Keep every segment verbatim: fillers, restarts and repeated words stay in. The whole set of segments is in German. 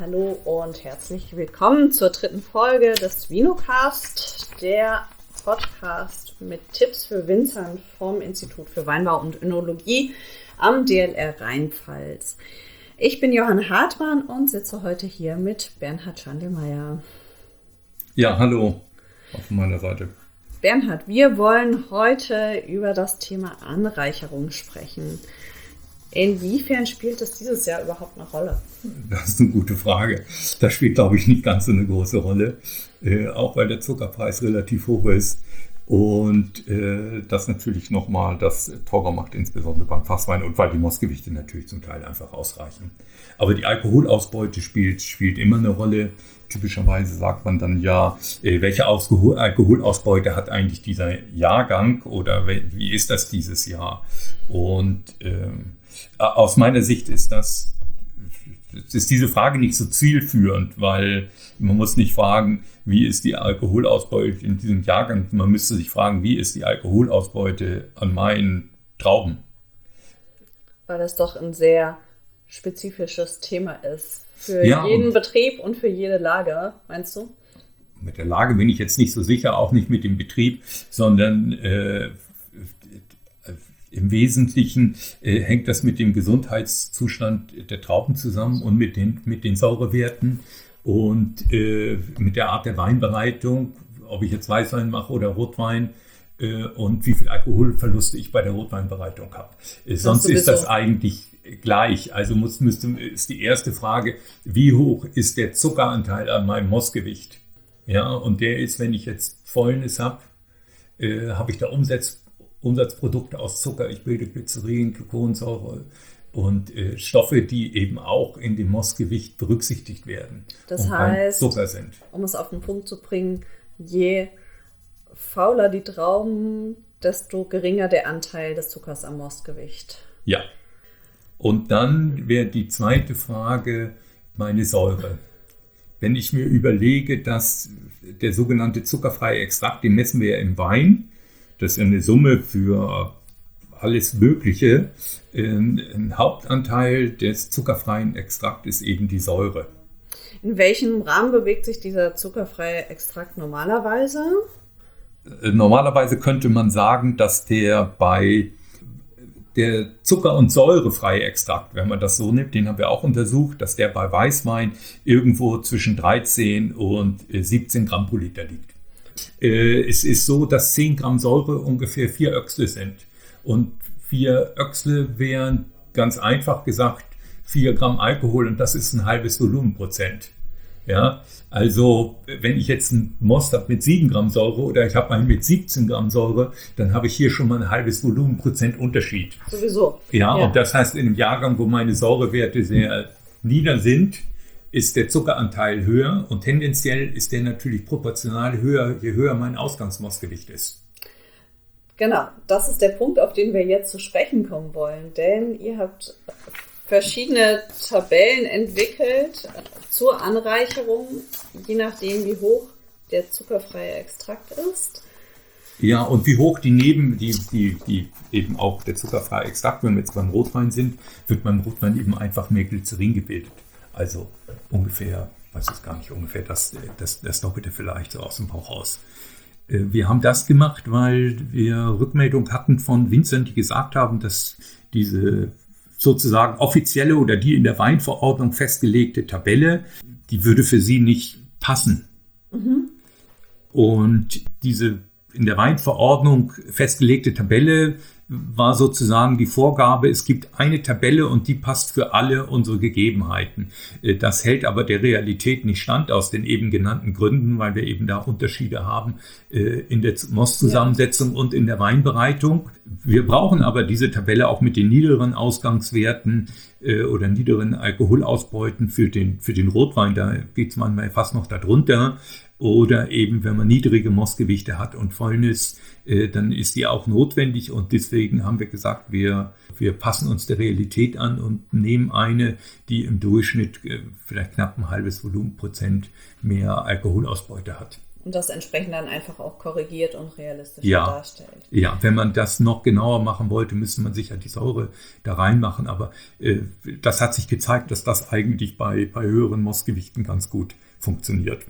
Hallo und herzlich willkommen zur dritten Folge des Vinocast, der Podcast mit Tipps für Winzern vom Institut für Weinbau und Önologie am D L R Rheinpfalz. Ich bin Johanna Hartmann und sitze heute hier mit Bernhard Schandelmeier. Ja, hallo auf meiner Seite. Bernhard, wir wollen heute über das Thema Anreicherung sprechen. Inwiefern spielt es dieses Jahr überhaupt eine Rolle? Das ist eine gute Frage. Das spielt, glaube ich, nicht ganz so eine große Rolle, äh, auch weil der Zuckerpreis relativ hoch ist und äh, das natürlich nochmal das teurer macht, insbesondere beim Fasswein und weil die Mostgewichte natürlich zum Teil einfach ausreichen. Aber die Alkoholausbeute spielt, spielt immer eine Rolle. Typischerweise sagt man dann ja, äh, welche Ausge- Alkoholausbeute hat eigentlich dieser Jahrgang oder wie ist das dieses Jahr? Und ähm, aus meiner Sicht ist das, ist diese Frage nicht so zielführend, weil man muss nicht fragen, wie ist die Alkoholausbeute in diesem Jahrgang, man müsste sich fragen, wie ist die Alkoholausbeute an meinen Trauben? Weil das doch ein sehr spezifisches Thema ist für ja, jeden Betrieb und für jede Lage, meinst du? Mit der Lage bin ich jetzt nicht so sicher, auch nicht mit dem Betrieb, sondern äh, im Wesentlichen äh, hängt das mit dem Gesundheitszustand der Trauben zusammen und mit den, mit den Säurewerten und äh, mit der Art der Weinbereitung, ob ich jetzt Weißwein mache oder Rotwein äh, und wie viel Alkoholverluste ich bei der Rotweinbereitung habe. Äh, sonst ist das eigentlich gleich. Also muss, müsste, ist die erste Frage, wie hoch ist der Zuckeranteil an meinem Mostgewicht? Ja, und der ist, wenn ich jetzt Fäulnis habe, äh, habe ich da Umsatz Umsatzprodukte aus Zucker, ich bilde Glycerin, Gluconsäure und äh, Stoffe, die eben auch in dem Mostgewicht berücksichtigt werden. Das heißt, Zucker sind. Um es auf den Punkt zu bringen, je fauler die Trauben, desto geringer der Anteil des Zuckers am Mostgewicht. Ja. Und dann wäre die zweite Frage meine Säure. Wenn ich mir überlege, dass der sogenannte zuckerfreie Extrakt, den messen wir ja im Wein, das ist eine Summe für alles Mögliche. Ein Hauptanteil des zuckerfreien Extrakts ist eben die Säure. In welchem Rahmen bewegt sich dieser zuckerfreie Extrakt normalerweise? Normalerweise könnte man sagen, dass der bei der zucker- und säurefreie Extrakt, wenn man das so nimmt, den haben wir auch untersucht, dass der bei Weißwein irgendwo zwischen dreizehn und siebzehn Gramm pro Liter liegt. Es ist so, dass zehn Gramm Säure ungefähr vier Öchsle sind. Und vier Öchsle wären ganz einfach gesagt vier Gramm Alkohol und das ist ein halbes Volumenprozent. Ja, also wenn ich jetzt einen Most habe mit sieben Gramm Säure oder ich habe einen mit siebzehn Gramm Säure, dann habe ich hier schon mal ein halbes Volumenprozent Unterschied. Sowieso. Ja, ja, und das heißt, in einem Jahrgang, wo meine Säurewerte sehr nieder sind, ist der Zuckeranteil höher und tendenziell ist der natürlich proportional höher, je höher mein Ausgangsmostgewicht ist. Genau, das ist der Punkt, auf den wir jetzt zu sprechen kommen wollen, denn ihr habt verschiedene Tabellen entwickelt zur Anreicherung, je nachdem wie hoch der zuckerfreie Extrakt ist. Ja, und wie hoch die Neben, die, die, die eben auch der zuckerfreie Extrakt, wenn wir jetzt beim Rotwein sind, wird beim Rotwein eben einfach mehr Glycerin gebildet. Also ungefähr, weiß ich gar nicht, ungefähr das, das, das Doppelte vielleicht so aus dem Bauch raus. Wir haben das gemacht, weil wir Rückmeldung hatten von Winzern, die gesagt haben, dass diese sozusagen offizielle oder die in der Weinverordnung festgelegte Tabelle, die würde für sie nicht passen. Mhm. Und diese in der Weinverordnung festgelegte Tabelle war sozusagen die Vorgabe, es gibt eine Tabelle und die passt für alle unsere Gegebenheiten. Das hält aber der Realität nicht stand aus den eben genannten Gründen, weil wir eben da Unterschiede haben in der Mostzusammensetzung und in der Weinbereitung. Wir brauchen aber diese Tabelle auch mit den niederen Ausgangswerten oder niederen Alkoholausbeuten für den, für den Rotwein. Da geht es manchmal fast noch darunter. Oder eben, wenn man niedrige Mostgewichte hat und Fäulnis, äh, dann ist die auch notwendig. Und deswegen haben wir gesagt, wir, wir passen uns der Realität an und nehmen eine, die im Durchschnitt äh, vielleicht knapp ein halbes Volumenprozent mehr Alkoholausbeute hat. Und das entsprechend dann einfach auch korrigiert und realistisch ja, darstellt. Ja, wenn man das noch genauer machen wollte, müsste man sicher die Säure da reinmachen. Aber äh, das hat sich gezeigt, dass das eigentlich bei, bei höheren Mostgewichten ganz gut funktioniert.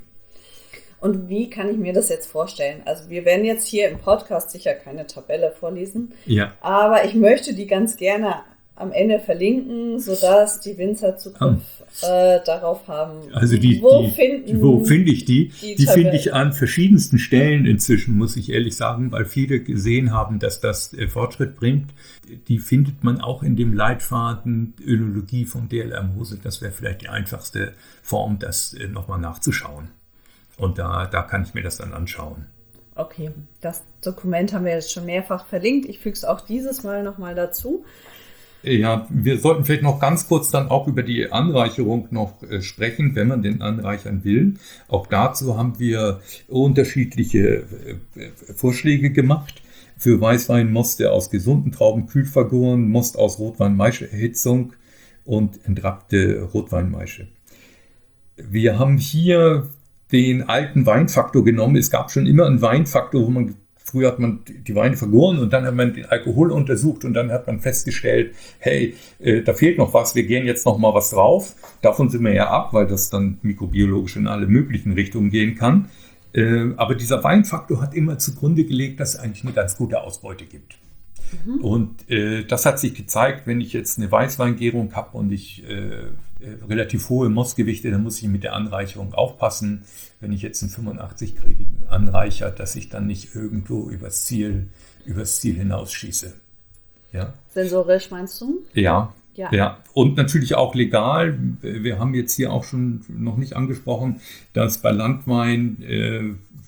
Und wie kann ich mir das jetzt vorstellen? Also wir werden jetzt hier im Podcast sicher keine Tabelle vorlesen, ja. aber ich möchte die ganz gerne am Ende verlinken, sodass die Winzer Zugriff äh, darauf haben. Also die, wo, die, finden wo finde ich die? Die, die finde ich an verschiedensten Stellen inzwischen, muss ich ehrlich sagen, weil viele gesehen haben, dass das äh, Fortschritt bringt. Die findet man auch in dem Leitfaden Önologie vom D L R Mose. Das wäre vielleicht die einfachste Form, das äh, nochmal nachzuschauen. Und da, da kann ich mir das dann anschauen. Okay, das Dokument haben wir jetzt schon mehrfach verlinkt. Ich füge es auch dieses Mal nochmal dazu. Ja, wir sollten vielleicht noch ganz kurz dann auch über die Anreicherung noch äh, sprechen, wenn man den anreichern will. Auch dazu haben wir unterschiedliche äh, Vorschläge gemacht. Für Weißwein Most, der aus gesunden Trauben kühl vergoren, Most aus Rotwein-Maische-Erhitzung und entrappte Rotweinmaische. Wir haben hier den alten Weinfaktor genommen. Es gab schon immer einen Weinfaktor, wo man früher hat man die Weine vergoren und dann hat man den Alkohol untersucht und dann hat man festgestellt, hey, äh, da fehlt noch was, wir gehen jetzt noch mal was drauf. Davon sind wir ja ab, weil das dann mikrobiologisch in alle möglichen Richtungen gehen kann. Äh, aber dieser Weinfaktor hat immer zugrunde gelegt, dass es eigentlich eine ganz gute Ausbeute gibt. Mhm. Und äh, das hat sich gezeigt, wenn ich jetzt eine Weißweingärung habe und ich äh, relativ hohe Mostgewichte, dann muss ich mit der Anreicherung aufpassen. Wenn ich jetzt einen fünfundachtzig-gradigen anreicher, dass ich dann nicht irgendwo übers Ziel, übers Ziel hinausschieße. Ja? Sensorisch meinst du? Ja, ja. ja. Und natürlich auch legal. Wir haben jetzt hier auch schon noch nicht angesprochen, dass bei Landwein äh,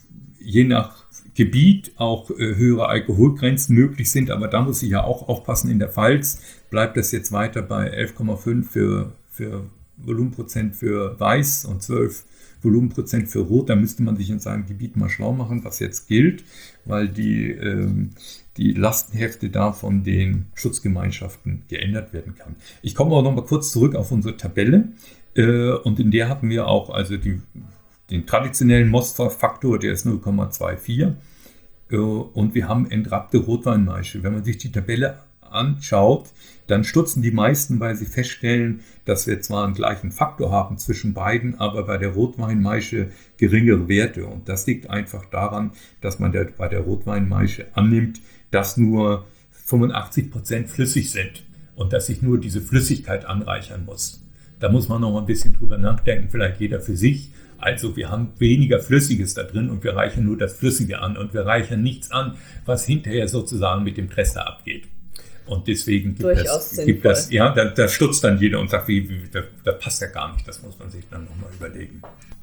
je nach Gebiet auch äh, höhere Alkoholgrenzen möglich sind, aber da muss ich ja auch aufpassen. In der Pfalz bleibt das jetzt weiter bei elf Komma fünf für für Volumenprozent für Weiß und zwölf Volumenprozent für Rot. Da müsste man sich in seinem Gebiet mal schlau machen, was jetzt gilt, weil die, ähm, die Lastenhefte da von den Schutzgemeinschaften geändert werden kann. Ich komme aber noch mal kurz zurück auf unsere Tabelle äh, und in der hatten wir auch also die, den traditionellen Mostfaktor, der ist null Komma vierundzwanzig äh, und wir haben entrappte Rotweinmaische. Wenn man sich die Tabelle anschaut, dann stutzen die meisten, weil sie feststellen, dass wir zwar einen gleichen Faktor haben zwischen beiden, aber bei der Rotweinmaische geringere Werte. Und das liegt einfach daran, dass man der, bei der Rotweinmaische annimmt, dass nur fünfundachtzig Prozent flüssig sind und dass ich nur diese Flüssigkeit anreichern muss. Da muss man noch mal ein bisschen drüber nachdenken, vielleicht jeder für sich. Also wir haben weniger Flüssiges da drin und wir reichern nur das Flüssige an und wir reichern nichts an, was hinterher sozusagen mit dem Tresser abgeht. Und deswegen gibt Durchaus das, gibt das, ja, da, da stutzt dann jeder und sagt, wie, wie das, das passt ja gar nicht, das muss man sich dann nochmal überlegen.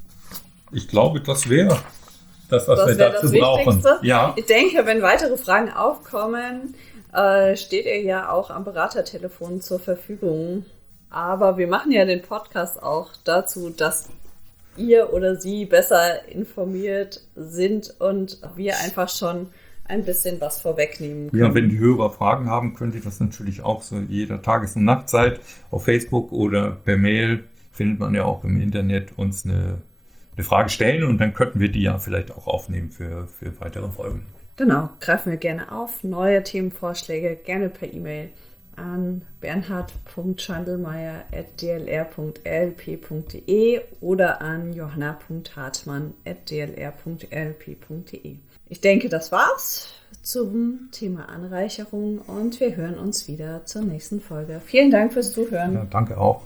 Ich glaube, das wäre das, was das wir wär dazu das brauchen. Ja. Ich denke, wenn weitere Fragen aufkommen, äh, steht ihr ja auch am Beratertelefon zur Verfügung. Aber wir machen ja den Podcast auch dazu, dass ihr oder sie besser informiert sind und wir einfach schon ein bisschen was vorwegnehmen können. Ja, wenn die Hörer Fragen haben, könnt ihr das natürlich auch so jeder Tages- und Nachtzeit auf Facebook oder per Mail, findet man ja auch im Internet, uns eine, eine Frage stellen und dann könnten wir die ja vielleicht auch aufnehmen für, für weitere Folgen. Genau, greifen wir gerne auf. Neue Themenvorschläge gerne per E-Mail an bernhard punkt schandelmeier at d l r punkt l p punkt d e oder an johanna punkt hartmann at d l r punkt l p punkt d e. Ich denke, das war's zum Thema Anreicherung und wir hören uns wieder zur nächsten Folge. Vielen Dank fürs Zuhören. Ja, danke auch.